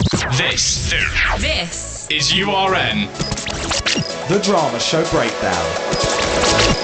This is URN. The Drama Show Breakdown.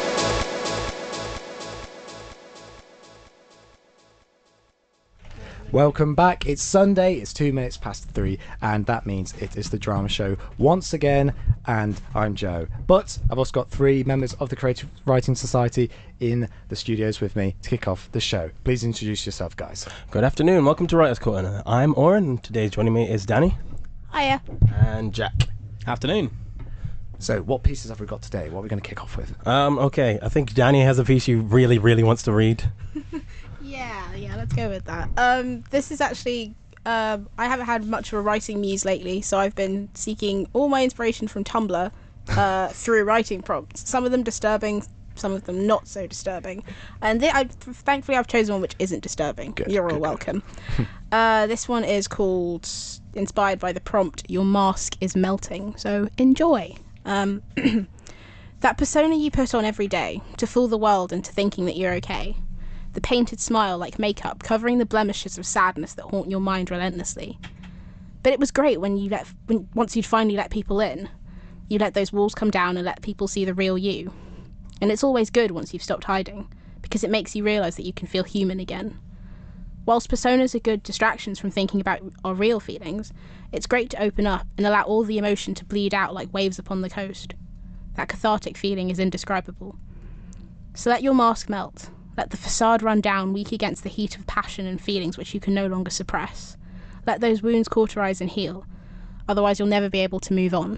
Welcome back. It's Sunday, it's 2 minutes past 3, and that means it is the Drama Show once again, and I'm Joe. But I've also got 3 members of the Creative Writing Society in the studios with me to kick off the show. Please introduce yourself, guys. Good afternoon, welcome to Writer's Corner. I'm Oren, and today joining me is Danny. Hiya. And Jack. Afternoon. So, what pieces have we got today? What are we going to kick off with? Okay, I think Danny has a piece he really, really wants to read. Yeah, let's go with that. This is actually, I haven't had much of a writing muse lately, so I've been seeking all my inspiration from Tumblr through writing prompts. Some of them disturbing, some of them not so disturbing. And thankfully I've chosen one which isn't disturbing. You're all welcome. This one is called, inspired by the prompt, "Your mask is melting," so enjoy. That persona you put on every day to fool the world into thinking that you're okay. The painted smile like makeup covering the blemishes of sadness that haunt your mind relentlessly. But it was great when once you'd finally let people in, you let those walls come down and let people see the real you. And it's always good once you've stopped hiding, because it makes you realise that you can feel human again. Whilst personas are good distractions from thinking about our real feelings, it's great to open up and allow all the emotion to bleed out like waves upon the coast. That cathartic feeling is indescribable. So let your mask melt. Let the facade run down, weak against the heat of passion and feelings which you can no longer suppress. Let those wounds cauterize and heal. Otherwise you'll never be able to move on.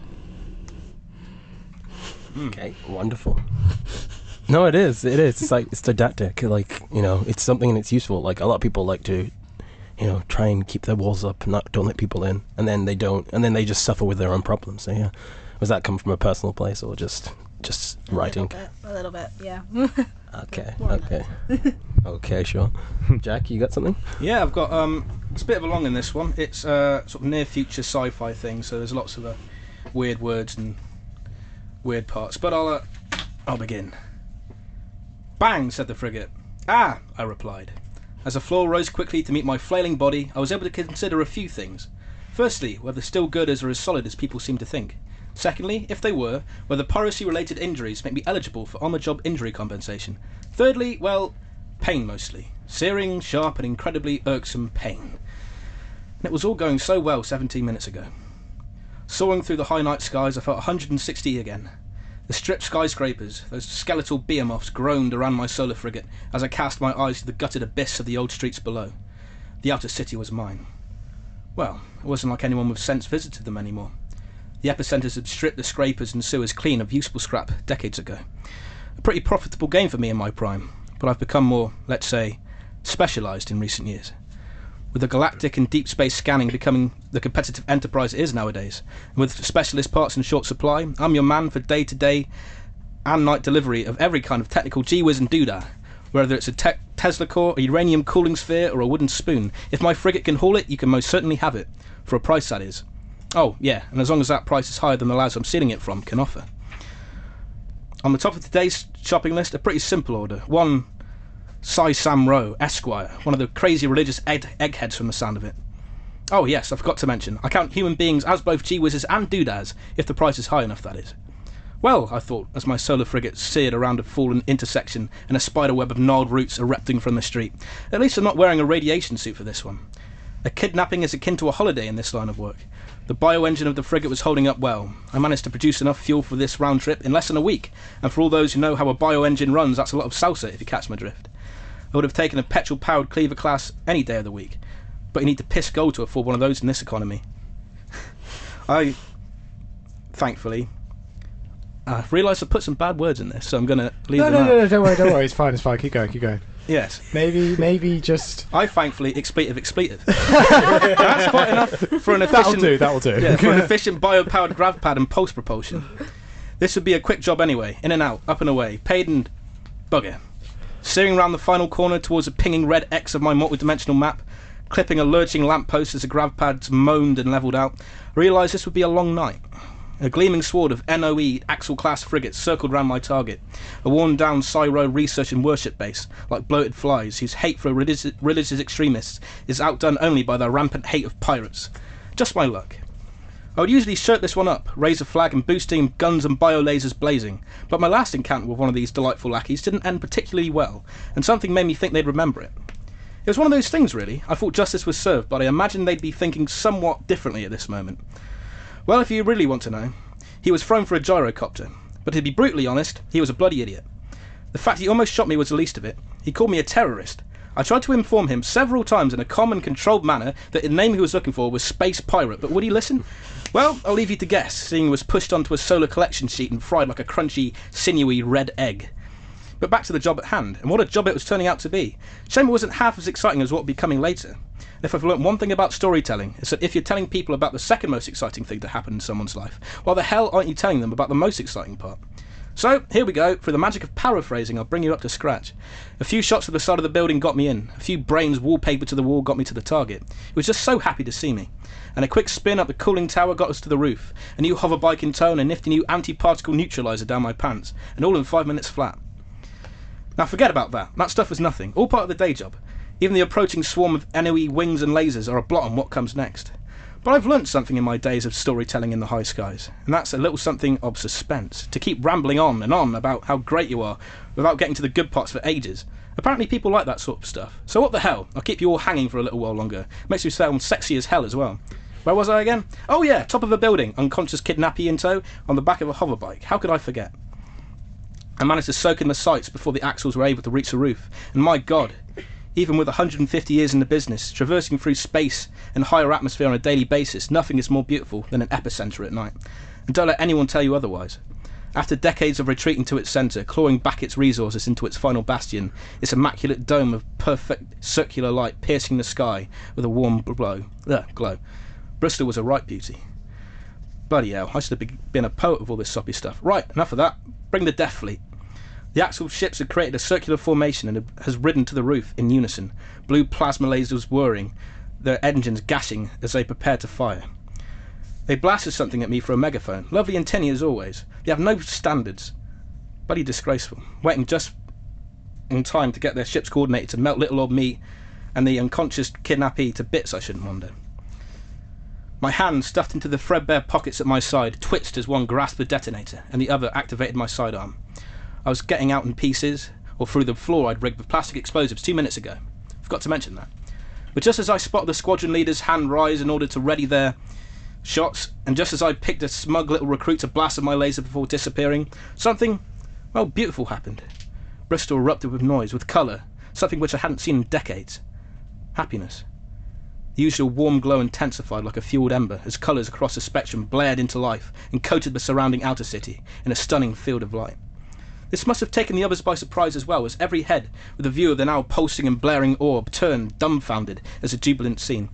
Okay, wonderful. No, it is. It's like, it's didactic. Like, it's something and it's useful. Like, a lot of people like to, try and keep their walls up and don't let people in. And then they don't. And then they just suffer with their own problems. So, yeah. Was that come from a personal place or just writing? A little bit, yeah. Okay. Okay, sure. Jack, you got something? Yeah, I've got it's a bit of a long in this one. It's sort of near future sci-fi thing, so there's lots of weird words and weird parts. But I'll begin. "Bang," said the frigate. "Ah," I replied. As the floor rose quickly to meet my flailing body, I was able to consider a few things. Firstly, whether still girders are as solid as people seem to think. Secondly, if they were, whether piracy-related injuries make me eligible for on-the-job injury compensation. Thirdly, well, pain mostly. Searing, sharp, and incredibly irksome pain. And it was all going so well 17 minutes ago. Soaring through the high night skies, I felt 160 again. The stripped skyscrapers, those skeletal behemoths, groaned around my solar frigate as I cast my eyes to the gutted abyss of the old streets below. The outer city was mine. Well, it wasn't like anyone with sense visited them anymore. The epicenters had stripped the scrapers and sewers clean of useful scrap decades ago. A pretty profitable game for me in my prime, but I've become more, let's say, specialised in recent years. With the galactic and deep space scanning becoming the competitive enterprise it is nowadays, and with specialist parts in short supply, I'm your man for day-to-day and night delivery of every kind of technical gee-whiz and doodah. Whether it's a Tesla core, a uranium cooling sphere, or a wooden spoon, if my frigate can haul it, you can most certainly have it. For a price, that is. Oh, yeah, and as long as that price is higher than the lads I'm stealing it from can offer. On the top of today's shopping list, a pretty simple order. One Sai Sam Rowe, Esquire, one of the crazy religious eggheads from the sound of it. Oh yes, I forgot to mention, I count human beings as both gee-whizzes and doodahs, if the price is high enough, that is. Well, I thought, as my solar frigate seared around a fallen intersection and a spiderweb of gnarled roots erupting from the street, at least I'm not wearing a radiation suit for this one. A kidnapping is akin to a holiday in this line of work. The bioengine of the frigate was holding up well. I managed to produce enough fuel for this round trip in less than a week, and for all those who know how a bioengine runs, that's a lot of salsa if you catch my drift. I would have taken a petrol-powered Cleaver class any day of the week, but you need to piss gold to afford one of those in this economy. I, thankfully, realised I put some bad words in this, so I'm going to leave them out. No, don't worry, it's fine, keep going. Yes. Maybe just... I thankfully expletive. That's quite enough for an efficient... That'll do. Yeah, for an efficient bio-powered grav pad and pulse propulsion. This would be a quick job anyway. In and out, up and away. Paid and... bugger. Steering round the final corner towards a pinging red X of my multi-dimensional map, clipping a lurching lamppost as the grav pads moaned and levelled out, I realised this would be a long night. A gleaming sword of NOE Axel-class frigates circled round my target, a worn-down Cyro research and worship base, like bloated flies whose hate for religious extremists is outdone only by their rampant hate of pirates. Just my luck. I would usually shirt this one up, raise a flag and boost team guns and biolasers blazing, but my last encounter with one of these delightful lackeys didn't end particularly well, and something made me think they'd remember it. It was one of those things, really. I thought justice was served, but I imagined they'd be thinking somewhat differently at this moment. Well, if you really want to know, he was thrown for a gyrocopter, but to be brutally honest, he was a bloody idiot. The fact he almost shot me was the least of it. He called me a terrorist. I tried to inform him several times in a calm and controlled manner that the name he was looking for was Space Pirate, but would he listen? Well, I'll leave you to guess, seeing he was pushed onto a solar collection sheet and fried like a crunchy, sinewy red egg. But back to the job at hand, and what a job it was turning out to be. Shame it wasn't half as exciting as what would be coming later. And if I've learnt one thing about storytelling, it's that if you're telling people about the second most exciting thing to happen in someone's life, why the hell aren't you telling them about the most exciting part? So, here we go. Through the magic of paraphrasing, I'll bring you up to scratch. A few shots of the side of the building got me in. A few brains wallpapered to the wall got me to the target. He was just so happy to see me. And a quick spin up the cooling tower got us to the roof. A new hover bike in tow and a nifty new anti-particle neutralizer down my pants. And all in 5 minutes flat. Now forget about that. That stuff was nothing. All part of the day job. Even the approaching swarm of NOE wings and lasers are a blot on what comes next. But I've learnt something in my days of storytelling in the high skies, and that's a little something of suspense. To keep rambling on and on about how great you are without getting to the good parts for ages. Apparently people like that sort of stuff. So what the hell? I'll keep you all hanging for a little while longer. Makes me sound sexy as hell as well. Where was I again? Oh yeah, top of a building, unconscious kidnappee in tow, on the back of a hover bike. How could I forget? I managed to soak in the sights before the axles were able to reach the roof, and my god, even with 150 years in the business, traversing through space and higher atmosphere on a daily basis, nothing is more beautiful than an epicenter at night. And don't let anyone tell you otherwise. After decades of retreating to its centre, clawing back its resources into its final bastion, its immaculate dome of perfect circular light piercing the sky with a warm glow. Bristol was a right beauty. Bloody hell, I should have been a poet with all this soppy stuff. Right, enough of that. Bring the Death Fleet. The Axel ships had created a circular formation and has ridden to the roof in unison, blue plasma lasers whirring, their engines gashing as they prepare to fire. They blasted something at me for a megaphone, lovely and tinny as always. They have no standards. Bloody disgraceful. Waiting just in time to get their ships coordinated to melt little old me and the unconscious kidnappee to bits, I shouldn't wonder. My hand, stuffed into the threadbare pockets at my side, twitched as one grasped the detonator and the other activated my sidearm. I was getting out in pieces, or through the floor I'd rigged with plastic explosives 2 minutes ago. Forgot to mention that. But just as I spotted the squadron leader's hand rise in order to ready their shots, and just as I picked a smug little recruit to blast with my laser before disappearing, something, well, beautiful happened. Bristol erupted with noise, with colour, something which I hadn't seen in decades. Happiness. The usual warm glow intensified like a fueled ember as colours across the spectrum blared into life and coated the surrounding outer city in a stunning field of light. This must have taken the others by surprise as well, as every head, with a view of the now pulsing and blaring orb, turned, dumbfounded, as a jubilant scene.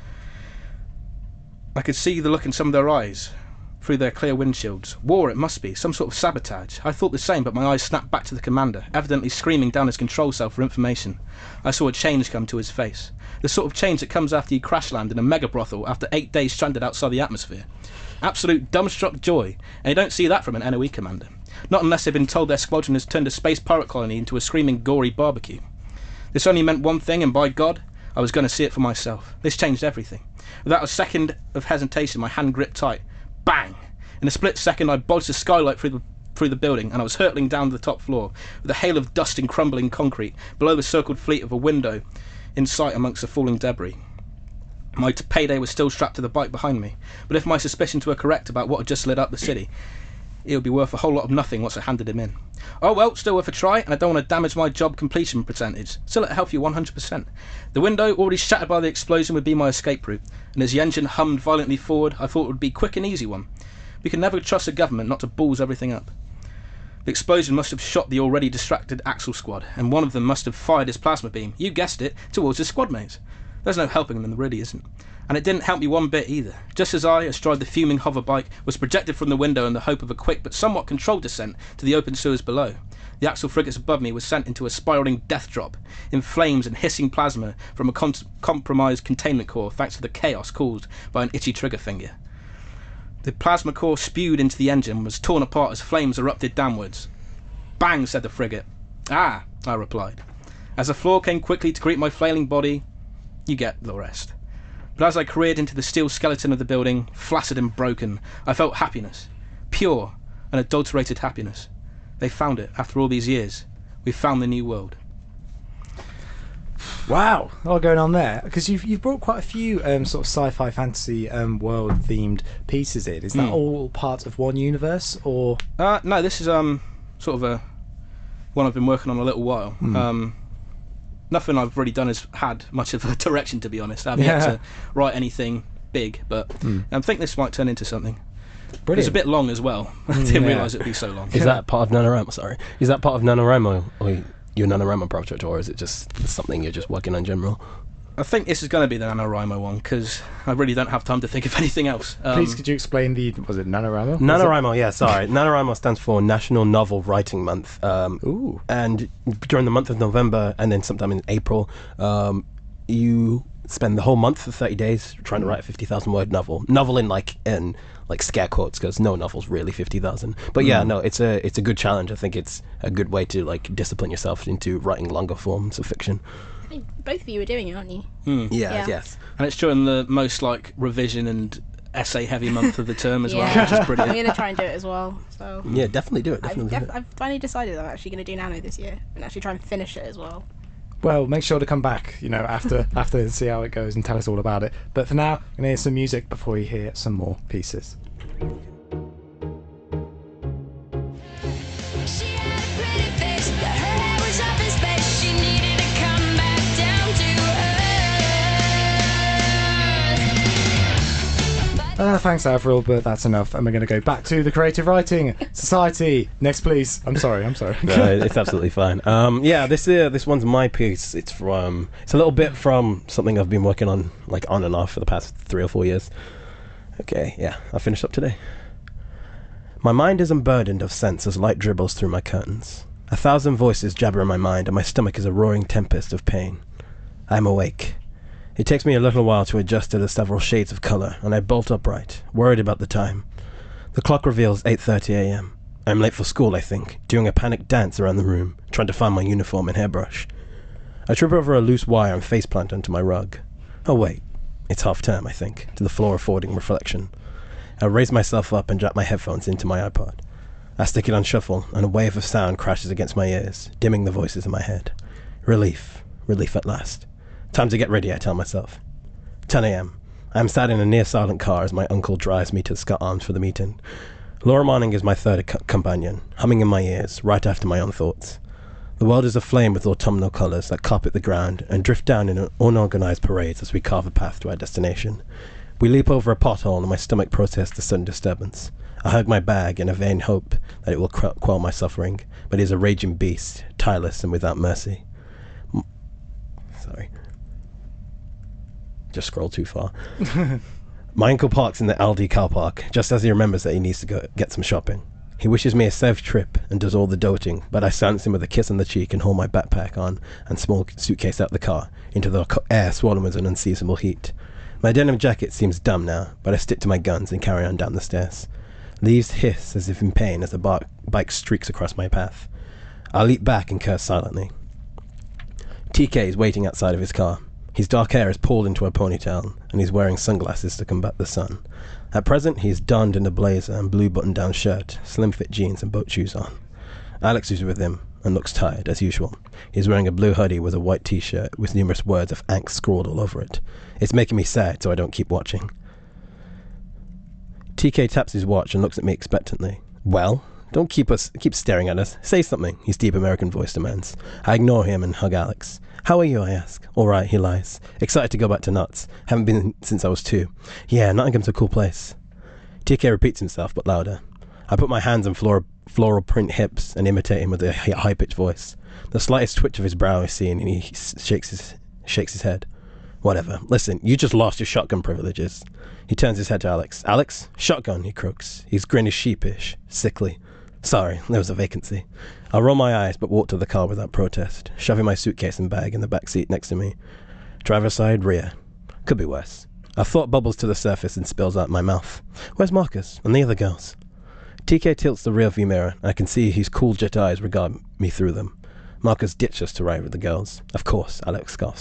I could see the look in some of their eyes, through their clear windshields. War, it must be, some sort of sabotage. I thought the same, but my eyes snapped back to the commander, evidently screaming down his control cell for information. I saw a change come to his face. The sort of change that comes after you crash land in a mega brothel after 8 days stranded outside the atmosphere. Absolute dumbstruck joy, and you don't see that from an NOE commander. Not unless they've been told their squadron has turned a space pirate colony into a screaming, gory barbecue. This only meant one thing, and by God, I was going to see it for myself. This changed everything. Without a second of hesitation, my hand gripped tight. Bang! In a split second, I bodged the skylight through the building, and I was hurtling down to the top floor, with a hail of dust and crumbling concrete, below the circled fleet of a window in sight amongst the falling debris. My payday was still strapped to the bike behind me, but if my suspicions were correct about what had just lit up the city, it would be worth a whole lot of nothing once I handed him in. Oh well, still worth a try, and I don't want to damage my job completion percentage. Still at a healthy 100%. The window, already shattered by the explosion, would be my escape route, and as the engine hummed violently forward, I thought it would be a quick and easy one. We can never trust a government not to balls everything up. The explosion must have shot the already distracted Axel squad, and one of them must have fired his plasma beam, you guessed it, towards his squad mates. There's no helping them, there really isn't. And it didn't help me one bit either. Just as I, astride the fuming hover bike, was projected from the window in the hope of a quick but somewhat controlled descent to the open sewers below, the Axel frigates above me was sent into a spiralling death drop, in flames and hissing plasma from a compromised containment core thanks to the chaos caused by an itchy trigger finger. The plasma core spewed into the engine and was torn apart as flames erupted downwards. Bang, said the frigate. Ah, I replied. As the floor came quickly to greet my flailing body, you get the rest. But as I careered into the steel skeleton of the building, flaccid and broken, I felt happiness. Pure, unadulterated happiness. They found it after all these years. We found the new world. Wow, a lot going on there. Because you've brought quite a few sort of sci-fi, fantasy, world-themed pieces in. Is that all part of one universe, or? No, this is sort of one I've been working on a little while. Nothing I've really done has had much of a direction, to be honest. I haven't yet to write anything big, but I think this might turn into something. Brilliant. It's a bit long as well. I didn't realise it'd be so long. Is that part of NaNoWriMo? Sorry. Is that part of NaNoWriMo, or your NaNoWriMo project, or is it just something you're just working on in general? I think this is going to be the NaNoWriMo one, because I really don't have time to think of anything else. Please, could you explain was it NaNoWriMo? NaNoWriMo, yeah, sorry. NaNoWriMo stands for National Novel Writing Month. Ooh. And during the month of November, and then sometime in April, you spend the whole month for 30 days trying to write a 50,000 word novel. Novel in scare quotes, because no novel's really 50,000. But yeah, no, it's a good challenge. I think it's a good way to discipline yourself into writing longer forms of fiction. I think both of you are doing it, aren't you? Yeah, Yeah. yes. And it's during the most revision and essay heavy month of the term as well, Yeah. which is I'm brilliant. going to try and do it as well. So Yeah, definitely do it. Definitely do it. I've finally decided I'm actually going to do Nano this year and actually try and finish it as well. Well, make sure to come back, after and see how it goes and tell us all about it. But for now, we're going to hear some music before we hear some more pieces. She had a pretty face, but her hair was up in space. She needed to come back down to earth. Thanks, Avril, but that's enough. And we're going to go back to the Creative Writing Society. Next, please. I'm sorry. No, it's absolutely fine. Yeah, this one's my piece. It's a little bit from something I've been working on, on and off for the past 3 or 4 years. Okay, yeah, I finished up today. My mind is unburdened of sense as light dribbles through my curtains. 1,000 voices jabber in my mind, and my stomach is a roaring tempest of pain. I am awake. It takes me a little while to adjust to the several shades of colour, and I bolt upright, worried about the time. The clock reveals 8:30 a.m. I am late for school, I think, doing a panicked dance around the room, trying to find my uniform and hairbrush. I trip over a loose wire and faceplant onto my rug. Oh wait, it's half-term, I think, to the floor affording reflection. I raise myself up and drop my headphones into my iPod. I stick it on shuffle, and a wave of sound crashes against my ears, dimming the voices in my head. Relief at last. Time to get ready, I tell myself. 10 a.m. I am sat in a near-silent car as my uncle drives me to Scott Arms for the meeting. Laura Marning is my third companion, humming in my ears, right after my own thoughts. The world is aflame with autumnal colours that carpet the ground and drift down in unorganised parades as we carve a path to our destination. We leap over a pothole and my stomach protests the sudden disturbance. I hug my bag in a vain hope that it will quell my suffering, but it is a raging beast, tireless and without mercy. Sorry. Just scrolled too far. My uncle parks in the Aldi car park, just as he remembers that he needs to go get some shopping. He wishes me a safe trip and does all the doting, but I silence him with a kiss on the cheek and haul my backpack on and small suitcase out the car, into the air swollen with an unseasonable heat. My denim jacket seems dumb now, but I stick to my guns and carry on down the stairs. Leaves hiss as if in pain as the bike streaks across my path. I leap back and curse silently. TK is waiting outside of his car. His dark hair is pulled into a ponytail, and he's wearing sunglasses to combat the sun. At present, he is donned in a blazer and blue button-down shirt, slim-fit jeans and boat shoes on. Alex is with him, and looks tired, as usual. He's wearing a blue hoodie with a white t-shirt with numerous words of angst scrawled all over it. It's making me sad, so I don't keep watching. TK taps his watch and looks at me expectantly. Well? Don't keep staring at us. Say something, his deep American voice demands. I ignore him and hug Alex. How are you, I ask. All right, he lies. Excited to go back to Nuts. Haven't been since I was 2. Yeah, Nottingham's a cool place. TK repeats himself, but louder. I put my hands on floral print hips and imitate him with a high-pitched voice. The slightest twitch of his brow is seen, and he shakes his head. Whatever. Listen, you just lost your shotgun privileges. He turns his head to Alex. Alex? Shotgun, he croaks. His grin is sheepish, sickly. Sorry, there was a vacancy. I roll my eyes, but walk to the car without protest, shoving my suitcase and bag in the back seat next to me. Driver's side, rear. Could be worse. A thought bubbles to the surface and spills out my mouth. Where's Marcus? And the other girls? TK tilts the rearview mirror, and I can see his cool jet eyes regard me through them. Marcus ditched us to ride with the girls. Of course, Alex scoffs.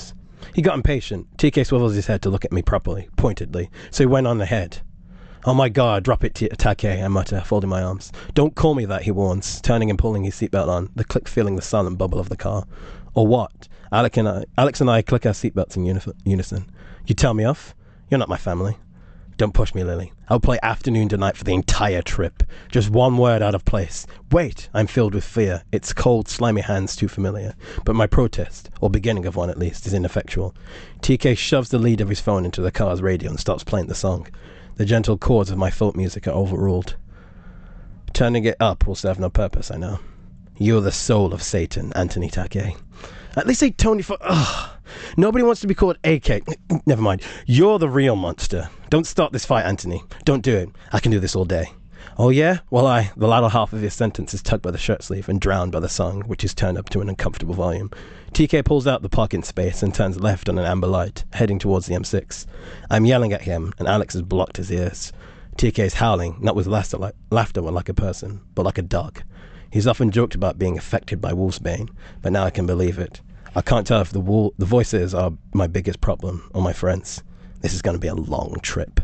He got impatient. TK swivels his head to look at me properly, pointedly. So he went on ahead. "Oh my God, drop it, Take," I mutter, folding my arms. "Don't call me that," he warns, turning and pulling his seatbelt on, the click feeling the silent bubble of the car. "Or what?" Alex and I click our seatbelts in unison. "You tell me off? You're not my family." "Don't push me, Lily. I'll play Afternoon Delight for the entire trip. Just one word out of place. Wait!" I'm filled with fear. Its cold, slimy hands too familiar. But my protest, or beginning of one at least, is ineffectual. TK shoves the lead of his phone into the car's radio and starts playing the song. The gentle chords of my folk music are overruled. Turning it up will serve no purpose, I know. "You're the soul of Satan, Anthony Take." At least say Tony for... Ugh. Nobody wants to be called AK. Never mind. "You're the real monster. Don't start this fight, Anthony. Don't do it. I can do this all day." "Oh yeah? Well, the latter half of his sentence is tugged by the shirt sleeve and drowned by the song, which is turned up to an uncomfortable volume. TK pulls out the parking space and turns left on an amber light, heading towards the M6. I'm yelling at him, and Alex has blocked his ears. TK is howling, not with laughter like a person, but like a dog. He's often joked about being affected by wolfsbane, but now I can believe it. I can't tell if the voices are my biggest problem or my friends. This is going to be a long trip.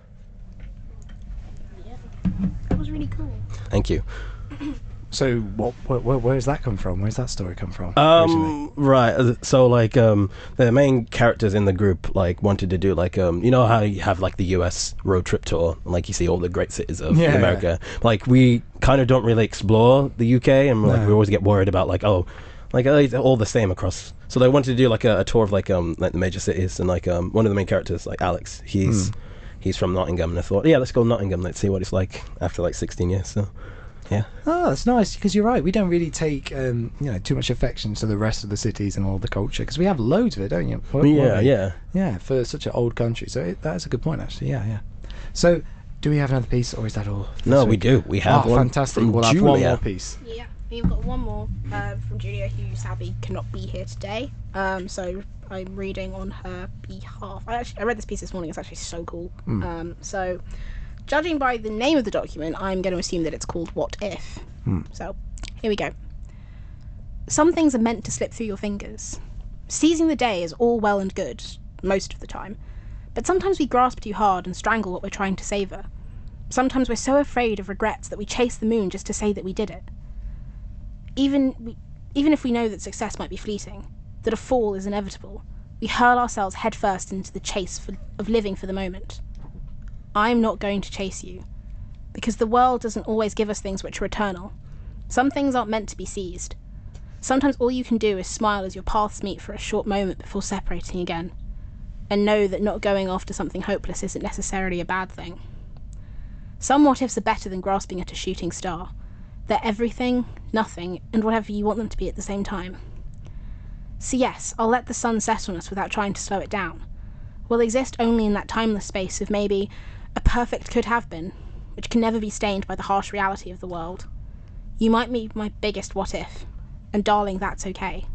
Yeah, that was really cool. Thank you. So, where's that come from? Where's that story come from? originally? Right. So, the main characters in the group, wanted to do, you know how you have, the US road trip tour, and, you see all the great cities of America. We kind of don't really explore the UK, and, we always get worried about, it's all the same across. So they wanted to do, a tour of, the major cities, and, one of the main characters, Alex, he's from Nottingham, and I thought, yeah, let's go to Nottingham, let's see what it's like after, 16 years, so... Yeah. Oh, that's nice, because you're right. We don't really take too much affection to the rest of the cities and all the culture, because we have loads of it, don't you? Yeah, for such an old country. So that's a good point, actually. Yeah. So, do we have another piece, or is that all? No, we do. We have one. Fantastic. From we'll have Julia. one more piece. Yeah, we've got one more from Julia, who sadly cannot be here today. So I'm reading on her behalf. I read this piece this morning. It's actually so cool. So, judging by the name of the document, I'm going to assume that it's called What If. So, here we go. Some things are meant to slip through your fingers. Seizing the day is all well and good, most of the time. But sometimes we grasp too hard and strangle what we're trying to savour. Sometimes we're so afraid of regrets that we chase the moon just to say that we did it. Even if we know that success might be fleeting, that a fall is inevitable, we hurl ourselves headfirst into the chase of living for the moment. I'm not going to chase you, because the world doesn't always give us things which are eternal. Some things aren't meant to be seized. Sometimes all you can do is smile as your paths meet for a short moment before separating again, and know that not going after something hopeless isn't necessarily a bad thing. Some what-ifs are better than grasping at a shooting star. They're everything, nothing, and whatever you want them to be at the same time. So yes, I'll let the sun set on us without trying to slow it down. We'll exist only in that timeless space of maybe a perfect could have been, which can never be stained by the harsh reality of the world. You might be my biggest what if, and darling, that's okay.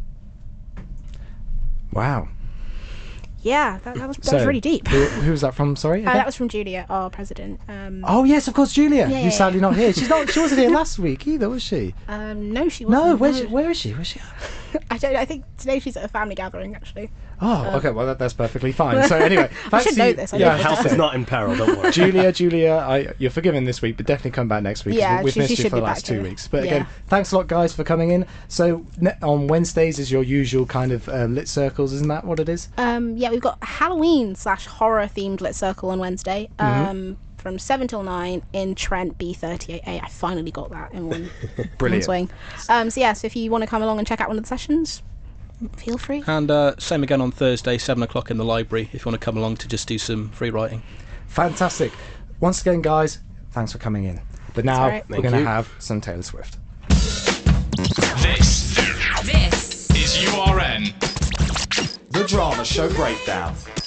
Wow. Yeah, that was really deep. Who was that from? Sorry. That was from Julia, our president. Oh yes, of course, Julia. Yeah, Who's sadly not here. She wasn't here last week either, was she? No, she No. wasn't. Where is she? Where's she? I think today she's at a family gathering, actually. Oh, okay. Well, that's perfectly fine. So anyway, I should know this. Yeah, Health is not in peril, don't worry. Julia, you're forgiven this week, but definitely come back next week. 'Cause Yeah, we've she missed you should for the be last back 2 here. weeks. But Yeah. again, thanks a lot, guys, for coming in. So on Wednesdays is your usual kind of lit circles, isn't that what it is? Yeah, we've got a Halloween/horror themed lit circle on Wednesday. From 7 till 9 in Trent B38A. I finally got that in one Brilliant. swing. So if you want to come along and check out one of the sessions, feel free. And same again on Thursday, 7 o'clock in the library, if you want to come along to just do some free writing. Fantastic. Once again, guys, thanks for coming in. But now all right. we're Thank going to you. have some Taylor Swift. This is URN. The Drama Show Breakdown.